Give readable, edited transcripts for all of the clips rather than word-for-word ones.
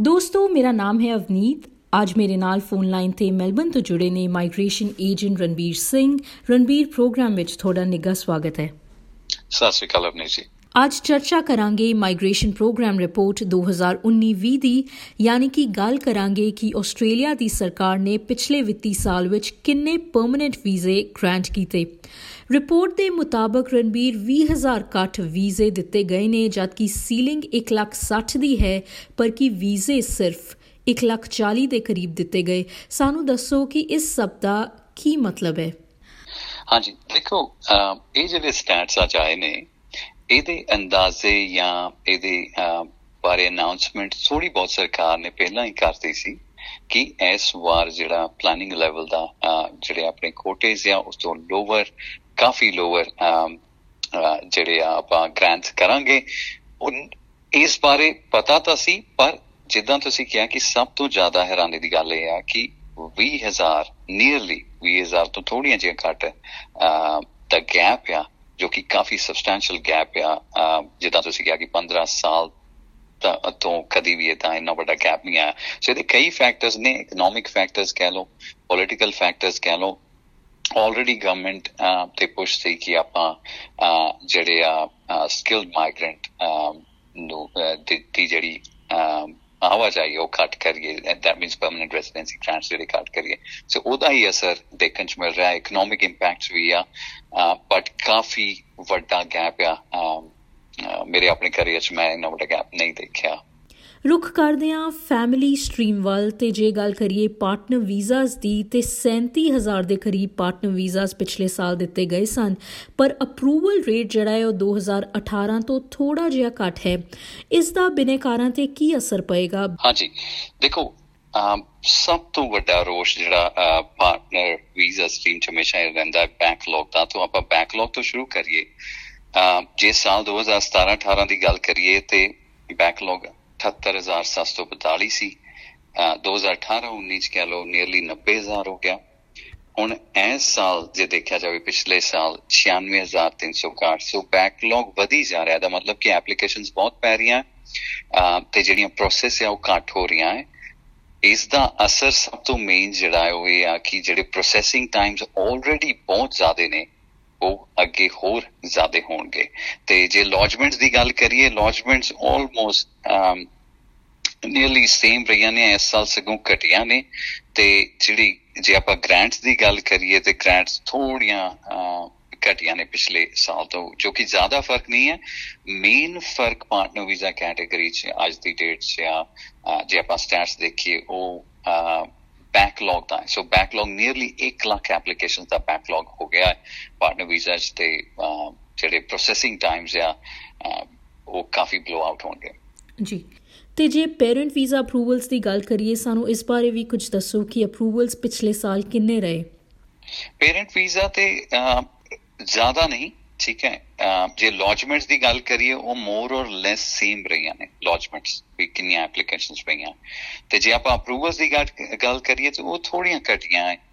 ਦੋਸਤੋ, ਮੇਰਾ ਨਾਮ ਹੈ ਅਵਨੀਤ। ਅੱਜ ਮੇਰੇ ਨਾਲ ਫੋਨ ਲਾਈਨ ਤੇ ਮੈਲਬਨ ਤੋਂ ਜੁੜੇ ਨੇ migration agent Ranbir Singh. Ranbir, programme ਵਿੱਚ ਤੁਹਾਡਾ ਨਿੱਘਾ ਸਵਾਗਤ ਹੈ। ਸਤਿ ਸ਼੍ਰੀ ਅਕਾਲ ਅਵਨੀਤ ਜੀ। ਅੱਜ ਚਰਚਾ ਕਰਾਂਗੇ ਮਾਈਗ੍ਰੇਸ਼ਨ ਪ੍ਰੋਗਰਾਮ ਰਿਪੋਰਟ 2019-20 ਦੀ, ਯਾਨੀ ਕਿ ਗੱਲ ਕਰਾਂਗੇ ਕਿ ਆਸਟ੍ਰੇਲੀਆ ਦੀ ਸਰਕਾਰ ਨੇ ਪਿਛਲੇ ਵਿੱਤੀ ਸਾਲ ਵਿੱਚ ਕਿੰਨੇ ਪਰਮਨੈਂਟ ਵੀਜ਼ੇ ਗ੍ਰਾਂਟ ਕੀਤੇ। ਰਿਪੋਰਟ ਦੇ ਮੁਤਾਬਕ ਰਣਬੀਰ 20,000 ਘੱਟ ਵੀਜ਼ੇ ਦਿੱਤੇ ਗਏ ਨੇ, ਜਦਕਿ ਸੀਲਿੰਗ 1,60,000 ਦੀ ਹੈ, ਪਰ ਕਿ ਵੀਜ਼ੇ ਸਿਰਫ 1,40,000 ਦੇ ਕਰੀਬ ਦਿੱਤੇ ਗਏ। ਸਾਨੂੰ ਦੱਸੋ ਕਿ ਇਸ ਸਭ ਦਾ ਕੀ ਮਤਲਬ ਹੈ। ਹਾਂਜੀ, ਦੇਖੋ, ਇਹ ਜਿਹੜੇ ਸਟੈਟਸ ਅੱਜ ਆਏ ਨੇ, ਇਹਦੇ ਅੰਦਾਜ਼ੇ ਜਾਂ ਇਹਦੇ ਬਾਰੇ ਅਨਾਊਂਸਮੈਂਟ ਥੋੜ੍ਹੀ ਬਹੁਤ ਸਰਕਾਰ ਨੇ ਪਹਿਲਾਂ ਹੀ ਕਰਤੀ ਸੀ ਕਿ ਇਸ ਵਾਰ ਜਿਹੜਾ ਪਲਾਨਿੰਗ ਲੈਵਲ ਦਾ ਜਿਹੜੇ ਆਪਣੇ ਕੋਟੇਜ਼ ਆ ਉਸ ਤੋਂ ਲੋਵਰ, ਕਾਫੀ ਲੋਵਰ ਜਿਹੜੇ ਆ ਆਪਾਂ ਗ੍ਰਾਂਟਸ ਕਰਾਂਗੇ। ਇਸ ਬਾਰੇ ਪਤਾ ਤਾਂ ਸੀ, ਪਰ ਜਿੱਦਾਂ ਤੁਸੀਂ ਕਿਹਾ ਕਿ ਸਭ ਤੋਂ ਜ਼ਿਆਦਾ ਹੈਰਾਨੀ ਦੀ ਗੱਲ ਇਹ ਆ ਕਿ 20,000 ਨੀਅਰਲੀ 20,000 ਤੋਂ ਥੋੜ੍ਹੀਆਂ ਜਿਹੀਆਂ ਘੱਟ ਦਾ ਗੈਪ ਆ, ਜੋ ਕਿ ਕਾਫੀ ਸਬਸਟੈਂਸ਼ੀਅਲ ਗੈਪ ਆ। ਜਿੱਦਾਂ ਤੁਸੀਂ ਕਿਹਾ ਕਿ 15 ਸਾਲ ਤੋਂ ਕਦੀ ਵੀ ਏਦਾਂ ਇੰਨਾ ਵੱਡਾ ਗੈਪ ਨਹੀਂ ਆਇਆ। ਸੋ ਇਹਦੇ ਕਈ ਫੈਕਟਰਸ ਨੇ, ਇਕਨੋਮਿਕ ਫੈਕਟਰਸ ਕਹਿ ਲਓ, ਪੋਲੀਟੀਕਲ ਫੈਕਟਰਸ ਕਹਿ ਲਓ। ਆਲਰੇਡੀ ਗਵਰਨਮੈਂਟ ਤੇ ਪੁਸ਼ ਸੀ ਕਿ ਆਪਾਂ ਜਿਹੜੇ ਆ ਸਕਿਲਡ ਮਾਈਗਰੈਂਟ ਨੂੰ ਦੀ ਜਿਹੜੀ ਆਵਾਜਾਈ ਉਹ ਘੱਟ ਕਰੀਏ। That means permanent residency grants ਜਿਹੜੇ ਘੱਟ ਕਰੀਏ। ਸੋ ਉਹਦਾ ਹੀ ਅਸਰ ਦੇਖਣ 'ਚ ਮਿਲ ਰਿਹਾ। ਇਕਨੋਮਿਕ ਇੰਪੈਕਟਸ ਵੀ ਆ, ਬਟ ਕਾਫੀ ਵੱਡਾ ਗੈਪ ਆ। ਮੇਰੇ ਆਪਣੇ ਕਰੀਅਰ 'ਚ ਮੈਂ ਇੰਨਾ ਵੱਡਾ ਗੈਪ ਨਹੀਂ ਦੇਖਿਆ। ਰੁੱਖ ਕਰਦੇ ਹਾਂ ਫੈਮਿਲੀ ਸਟਰੀਮ ਵੱਲ, ਤੇ ਜੇ ਗੱਲ ਕਰੀਏ ਪਾਰਟਨਰ ਵੀਜ਼ਾਸ ਦੀ, ਤੇ 37,000 ਦੇ ਕਰੀਬ ਪਾਰਟਨਰ ਵੀਜ਼ਾਸ ਪਿਛਲੇ ਸਾਲ ਦਿੱਤੇ ਗਏ ਸਨ, ਪਰ ਅਪਰੂਵਲ ਰੇਟ ਜਿਹੜਾ ਹੈ ਉਹ 2018 ਤੋਂ ਥੋੜ੍ਹਾ ਜਿਹਾ ਘੱਟ ਹੈ। ਇਸ ਦਾ ਬਿਨੈਕਾਰਾਂ ਤੇ ਕੀ ਅਸਰ ਪਏਗਾ? ਹਾਂਜੀ, ਦੇਖੋ, ਸਭ ਤੋਂ ਵੱਡਾ ਰੋਸ਼ ਜਿਹੜਾ ਪਾਰਟਨਰ ਵੀਜ਼ਾ ਸਟਰੀਮ 'ਚ ਹਮੇਸ਼ਾ ਇਹ ਰਹਿੰਦਾ ਬੈਕਲੌਗ ਦਾ। ਤਾਂ ਆਪਾਂ ਬੈਕਲੌਗ ਤੋਂ ਸ਼ੁਰੂ ਕਰੀਏ। ਜੇ ਸਾਲ 2017-18 ਦੀ ਗੱਲ ਕਰੀਏ ਤੇ ਬੈਕਲੌਗ 78,742 ਸੀ। 2018-19 'ਚ ਕਹਿ ਲਓ ਨੀਅਰਲੀ 90,000 ਹੋ ਗਿਆ। ਹੁਣ ਇਸ ਸਾਲ ਜੇ ਦੇਖਿਆ ਜਾਵੇ, ਪਿਛਲੇ ਸਾਲ 96,361। ਸੋ ਬੈਕਲੌਗ ਵਧੀ ਜਾ ਰਿਹਾ। ਦਾ ਮਤਲਬ ਕਿ ਐਪਲੀਕੇਸ਼ਨਸ ਬਹੁਤ ਪੈ ਰਹੀਆਂ ਤੇ ਜਿਹੜੀਆਂ ਪ੍ਰੋਸੈਸ ਆ ਉਹ ਘੱਟ ਹੋ ਰਹੀਆਂ ਹੈ। ਇਸ ਦਾ ਅਸਰ ਸਭ ਤੋਂ ਮੇਨ ਜਿਹੜਾ ਹੈ ਉਹ ਇਹ ਆ ਕਿ ਜਿਹੜੇ ਪ੍ਰੋਸੈਸਿੰਗ ਟਾਈਮਸ ਆਲਰੇਡੀ ਬਹੁਤ ਜ਼ਿਆਦਾ ਨੇ, ਉਹ ਅੱਗੇ ਹੋਰ ਜ਼ਿਆਦਾ ਹੋਣਗੇ। ਤੇ ਜੇ ਲੌਜਮੈਂਟਸ ਦੀ ਗੱਲ ਕਰੀਏ, ਲੌਜਮੈਂਟਸ ਆਲਮੋਸਟ ਨੀਅਰਲੀ ਸੇਮ ਰਹੀਆਂ ਨੇ, ਇਸ ਸਾਲ ਸਗੋਂ ਘਟੀਆਂ ਨੇ। ਤੇ ਜਿਹੜੀ ਜੇ ਆਪਾਂ ਗ੍ਰਾਂਟਸ ਦੀ ਗੱਲ ਕਰੀਏ ਤੇ ਗ੍ਰਾਂਟਸ ਥੋੜ੍ਹੀਆਂ ਘਟੀਆਂ ਨੇ ਪਿਛਲੇ ਸਾਲ ਤੋਂ, ਜੋ ਕਿ ਜ਼ਿਆਦਾ ਫਰਕ ਨਹੀਂ ਹੈ। ਮੇਨ ਫਰਕ ਪਾਰਟਨਰ ਵੀਜ਼ਾ ਕੈਟੇਗਰੀ 'ਚ ਅੱਜ ਦੀ ਡੇਟ 'ਚ ਆ। ਜੇ ਆਪਾਂ ਸਟੈਟਸ ਦੇਖੀਏ ਉਹ ਬੈਕਲੌਗ ਦਾ ਹੈ। So backlog nearly 1 lakh application ਦਾ ਬੈਕਲੌਗ ਹੋ ਗਿਆ ਹੈ ਪਾਰਟਨਰ ਵੀਜ਼ਾ 'ਚ। ਤੇ ਜਿਹੜੇ ਪ੍ਰੋਸੈਸਿੰਗ ਟਾਈਮਸ ਆ ਉਹ ਕਾਫੀ ਬਲੋ ਆਊਟ ਹੋਣਗੇ। ਜੀ, ਤੇ ਜੇ ਪੇਰੈਂਟ ਵੀਜ਼ਾ ਅਪਰੂਵਲਸ ਦੀ ਗੱਲ ਕਰੀਏ, ਸਾਨੂੰ ਇਸ ਬਾਰੇ ਵੀ ਕੁਝ ਦੱਸੋ ਕਿ ਅਪਰੂਵਲਸ ਪਿਛਲੇ ਸਾਲ ਕਿੰਨੇ ਰਹੇ? ਪੇਰੈਂਟ ਵੀਜ਼ਾ ਤੇ ਜ਼ਿਆਦਾ ਨਹੀਂ, ਠੀਕ ਹੈ। ਜੇ ਲੌਜਮੈਂਟਸ ਦੀ ਗੱਲ ਕਰੀਏ, ਉਹ ਮੋਰ ਔਰ ਲੈਸ ਸੇਮ ਰਹੀਆਂ ਨੇ। ਲੌਜਮੈਂਟਸ ਵੀ ਕਿੰਨੀਆਂ ਐਪਲੀਕੇਸ਼ਨਸ ਪਈਆਂ। ਤੇ ਜੇ ਆਪਾਂ ਅਪਰੂਵਲਸ ਦੀ ਗੱਲ ਕਰੀਏ ਤਾਂ ਉਹ ਥੋੜ੍ਹੀਆਂ ਘਟੀਆਂ ਹੈ।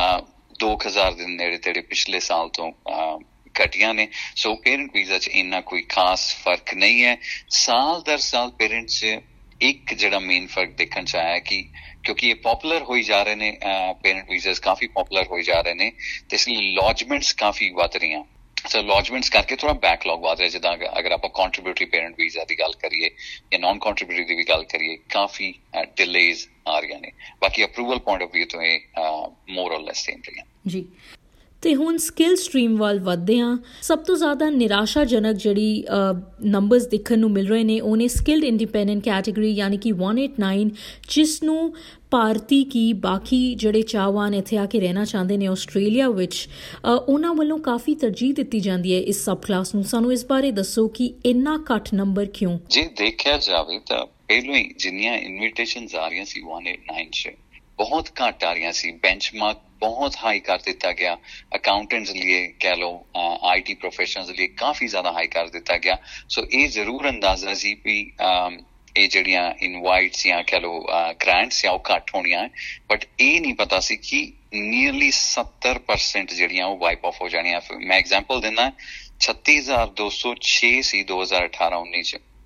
2,000 ਦੇ ਨੇੜੇ ਤੇੜੇ ਪਿਛਲੇ ਸਾਲ ਤੋਂ ਘਟੀਆਂ ਨੇ। ਸੋ ਪੇਰੈਂਟ ਵੀਜ਼ਾ 'ਚ ਇੰਨਾ ਕੋਈ ਖਾਸ ਫਰਕ ਨਹੀਂ ਹੈ। ਸਾਲ ਦਰ ਸਾਲ ਪੇਰੈਂਟ 'ਚ ਇੱਕ ਜਿਹੜਾ ਮੇਨ ਫਰਕ ਦੇਖਣ 'ਚ ਆਇਆ ਕਿ ਕਿਉਂਕਿ ਇਹ ਪੋਪੂਲਰ ਹੋਈ ਜਾ ਰਹੇ ਨੇ, ਪੇਰੈਂਟ ਵੀਜ਼ਾਸ ਕਾਫੀ ਪੋਪੂਲਰ ਹੋਈ ਜਾ ਰਹੇ ਨੇ, ਤੇ ਇਸ ਲਈ ਲੌਜਮੈਂਟਸ ਕਾਫੀ ਵੱਧ ਰਹੀਆਂ। ਸੋ ਲੌਜਮੈਂਟਸ ਕਰਕੇ ਥੋੜ੍ਹਾ ਬੈਕਲੌਗ ਵੱਧ ਰਿਹਾ। ਜਿੱਦਾਂ ਅਗਰ ਆਪਾਂ ਕੰਟਰੀਬਿਊਟਰੀ ਪੇਰੈਂਟ ਵੀਜ਼ਾ ਦੀ ਗੱਲ ਕਰੀਏ ਜਾਂ ਨਾਨ ਕੰਟਰੀਬਿਊਟਰੀ ਦੀ ਵੀ ਗੱਲ ਕਰੀਏ, ਕਾਫੀ ਡਿਲੇਜ਼ ਆ ਰਹੀਆਂ ਨੇ। ਬਾਕੀ ਅਪਰੂਵਲ ਪੁਆਇੰਟ ਆਫ ਵਿਊ ਤੋਂ ਇਹ ਮੋਰ ਔਰ ਲੈਸ ਸੇਮ ਰਹੀਆਂ। ਜੀ, ਤੇ ਹੁਣ ਸਕਿੱਲ ਸਟਰੀਮ ਵੱਲ ਵੱਧਦੇ ਹਾਂ। ਸਭ ਤੋਂ ਜ਼ਿਆਦਾ ਨਿਰਾਸ਼ਾਜਨਕ ਜਿਹੜੀ ਨੰਬਰਸ ਦੇਖਣ ਨੂੰ ਮਿਲ ਰਹੇ ਨੇ, ਉਹ ਨੇ ਸਕਿਲਡ ਇੰਡੀਪੈਂਡੈਂਟ ਕੈਟੇਗਰੀ, ਯਾਨੀ ਕਿ 189, ਜਿਸ ਨੂੰ ਭਾਰਤੀ ਕੀ ਬਾਕੀ ਜਿਹੜੇ ਚਾਹਵਾਨ ਇੱਥੇ ਆ ਕੇ ਰਹਿਣਾ ਚਾਹੁੰਦੇ ਨੇ ਆਸਟ੍ਰੇਲੀਆ ਵਿੱਚ, ਉਹਨਾਂ ਵੱਲੋਂ ਕਾਫੀ ਤਰਜੀਹ ਦਿੱਤੀ ਜਾਂਦੀ ਹੈ ਇਸ ਸਬ ਕਲਾਸ ਨੂੰ। ਸਾਨੂੰ ਇਸ ਬਾਰੇ ਦੱਸੋ ਕਿ ਇੰਨਾ ਘੱਟ ਨੰਬਰ ਕਿਉਂ? ਜੇ ਦੇਖਿਆ ਜਾਵੇ ਤਾਂ ਪਹਿਲੋਂ ਹੀ ਜਿੰਨੀਆਂ ਇਨਵੀਟੇਸ਼ਨਸ ਆ ਰਹੀਆਂ ਸੀ 189 'ਚ, ਬਹੁਤ ਘੱਟ ਆ ਰਹੀਆਂ ਸੀ। ਬੈਂਚਮਾਰਕ ਬਹੁਤ ਹਾਈ ਕਰ ਦਿੱਤਾ ਗਿਆ। ਅਕਾਊਂਟੈਂਟਸ ਲਈ ਕਹਿ ਲਓ, IT ਪ੍ਰੋਫੈਸ਼ਨਲਸ ਲਈ ਕਾਫੀ ਜ਼ਿਆਦਾ ਹਾਈ ਕਰ ਦਿੱਤਾ ਗਿਆ। ਸੋ ਇਹ ਜ਼ਰੂਰ ਅੰਦਾਜ਼ਾ ਸੀ ਵੀ ਇਹ ਜਿਹੜੀਆਂ ਇਨਵਾਈਟਸ ਜਾਂ ਕਹਿ ਲਓ ਗ੍ਰਾਂਟਸ ਆ ਉਹ ਘੱਟ ਹੋਣੀਆਂ ਹੈ, ਬਟ ਇਹ ਨਹੀਂ ਪਤਾ ਸੀ ਕਿ ਨੀਅਰਲੀ 70% ਜਿਹੜੀਆਂ ਉਹ ਵਾਈਪ ਆਫ ਹੋ ਜਾਣੀਆਂ। ਮੈਂ ਐਗਜ਼ਾਮਪਲ ਦਿੰਦਾ, 36,206 ਸੀ 2018-19 'ਚ,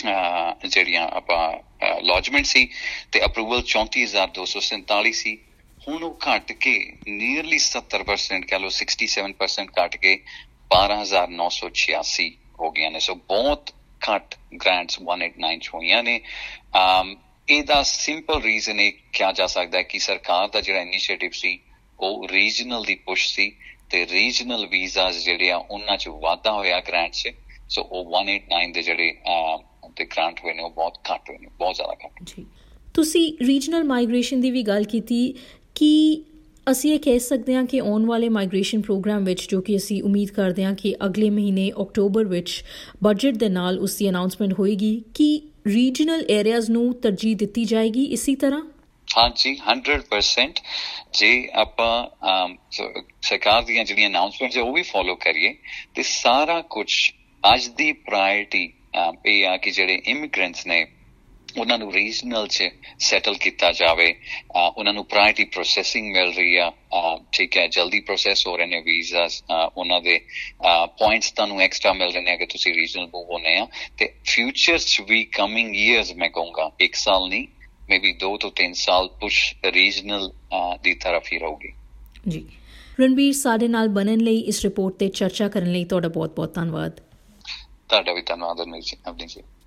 ਜਿਹੜੀਆਂ ਆਪਾਂ ਲੌਜਮੈਂਟ ਸੀ ਤੇ ਅਪਰੂਵਲ 34,247 ਸੀ। ਹੁਣ ਉਹ ਘੱਟ ਕੇ ਨੀਅਰਲੀ 70% ਕਹਿ ਲਓ 67% ਘੱਟ ਕੇ 12,986 ਹੋ ਗਈਆਂ ਨੇ। ਸੋ ਬਹੁਤ ਘੱਟ ਗ੍ਰਾਂਟਸ 189 ਚ ਹੋਈਆਂ ਨੇ। ਇਹਦਾ ਸਿੰਪਲ ਰੀਜ਼ਨ ਇਹ ਕਿਹਾ ਜਾ ਸਕਦਾ ਹੈ ਕਿ ਸਰਕਾਰ ਦਾ ਜਿਹੜਾ ਇਨੀਸ਼ੀਏਟਿਵ ਸੀ ਉਹ ਰੀਜਨਲ ਦੀ ਪੁਸ਼ ਸੀ ਤੇ ਰੀਜਨਲ ਵੀਜ਼ਾਸ ਜਿਹੜੇ ਆ ਉਹਨਾਂ ਚ ਵਾਧਾ ਹੋਇਆ ਗ੍ਰਾਂਟ ਚ। ਸੋ ਉਹ 189 ਦੇ ਜਿਹੜੇ ਤੇ ਗ੍ਰਾਂਟ ਹੋਏ ਨੇ ਉਹ ਬਹੁਤ ਘੱਟ ਹੋਏ ਨੇ, ਬਹੁਤ ਜ਼ਿਆਦਾ ਘੱਟ। ਜੀ, ਤੁਸੀਂ ਰੀਜਨਲ ਮਾਈਗ੍ਰੇਸ਼ਨ ਦੀ ਵੀ ਗੱਲ ਕੀਤੀ। ਕੀ ਅਸੀਂ ਇਹ ਕਹਿ ਸਕਦੇ ਹਾਂ ਕਿ ਆਉਣ ਵਾਲੇ ਮਾਈਗ੍ਰੇਸ਼ਨ ਪ੍ਰੋਗਰਾਮ ਵਿੱਚ, ਜੋ ਕਿ ਅਸੀਂ ਉਮੀਦ ਕਰਦੇ ਹਾਂ ਕਿ ਅਗਲੇ ਮਹੀਨੇ ਅਕਤੂਬਰ ਵਿੱਚ ਬਜਟ ਦੇ ਨਾਲ ਉਸ ਦੀ ਅਨਾਊਂਸਮੈਂਟ ਹੋਏਗੀ, ਕਿ ਰੀਜਨਲ ਏਰੀਆਜ਼ ਨੂੰ ਤਰਜੀਹ ਦਿੱਤੀ ਜਾਏਗੀ ਇਸੇ ਤਰ੍ਹਾਂ? ਹਾਂਜੀ, 100%। ਜੇ ਆਪਾਂ ਸਰਕਾਰ ਦੀਆਂ ਜਿਹੜੀਆਂ ਅਨਾਊਂਸਮੈਂਟਸ ਉਹ ਵੀ ਫੋਲੋ ਕਰੀਏ ਤੇ ਸਾਰਾ ਕੁਛ ਅੱਜ ਦੀ ਪ੍ਰਾਇਰਟੀ ਇਹ ਆ ਕਿ ਜਿਹੜੇ ਇਮੀਗ੍ਰੈਂਟਸ ਨੇ ਉਹਨਾਂ ਨੂੰ ਰੀਜਨਲ 'ਚ ਸੈਟਲ ਕੀਤਾ ਜਾਵੇ। ਉਹਨਾਂ ਨੂੰ ਪ੍ਰਾਇਰਟੀ ਪ੍ਰੋਸੈਸਿੰਗ ਮਿਲ ਰਹੀ ਆ, ਠੀਕ ਹੈ, ਜਲਦੀ ਪ੍ਰੋਸੈਸ ਹੋ ਰਹੇ ਨੇ ਵੀਜ਼ਾਸ, ਉਹਨਾਂ ਦੇ ਪੁਆਇੰਟਸ ਤੁਹਾਨੂੰ ਐਕਸਟਰਾ ਮਿਲ ਰਹੇ ਨੇ ਅਗਰ ਤੁਸੀਂ ਰੀਜਨਲ ਮੂਵ ਹੋਣੇ ਆ। ਤੇ ਫਿਊਚਰ 'ਚ ਵੀ ਕਮਿੰਗ ਈਅਰਸ ਮੈਂ ਕਹੂੰਗਾ 1 ਸਾਲ ਨਹੀਂ, ਮੇਬੀ 2 ਤੋਂ 3 ਸਾਲ ਪੁਸ਼ ਰੀਜਨਲ ਦੀ ਤਰਫ ਹੀ ਰਹੂਗੀ। ਜੀ ਰਣਬੀਰ, ਸਾਡੇ ਨਾਲ ਬਣਨ ਲਈ, ਇਸ ਰਿਪੋਰਟ ਤੇ ਚਰਚਾ ਕਰਨ ਲਈ ਤੁਹਾਡਾ ਬਹੁਤ ਬਹੁਤ ਧੰਨਵਾਦ। ਤੁਹਾਡਾ ਵੀ ਧੰਨਵਾਦ ਅਵਨੀ ਜੀ।